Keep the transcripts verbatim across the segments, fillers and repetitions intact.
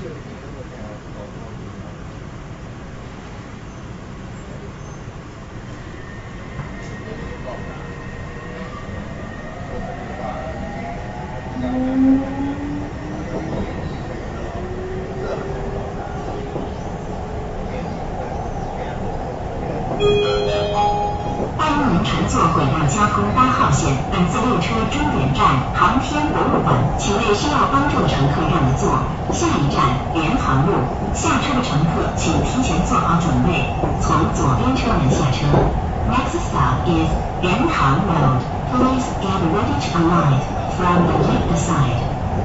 欢迎您乘坐轨道交通八号线，本次列车终点站航天博物馆，请为需要帮助的乘客让个座。下一站联航路，下车的乘客请提前做好准备，从左边车门下车。Next stop is 联航 Road. Please get ready to alight from the left side.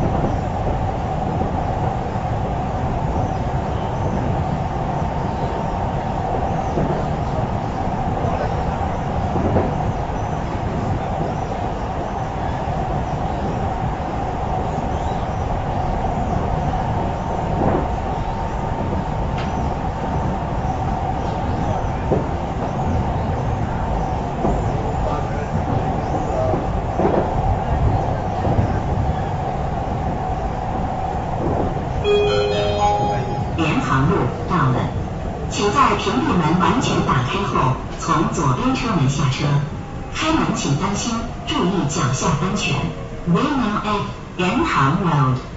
联航路到了，请在屏蔽门完全打开后，从左边车门下车。开门请当心，注意脚下安全。We now at 联航 Road.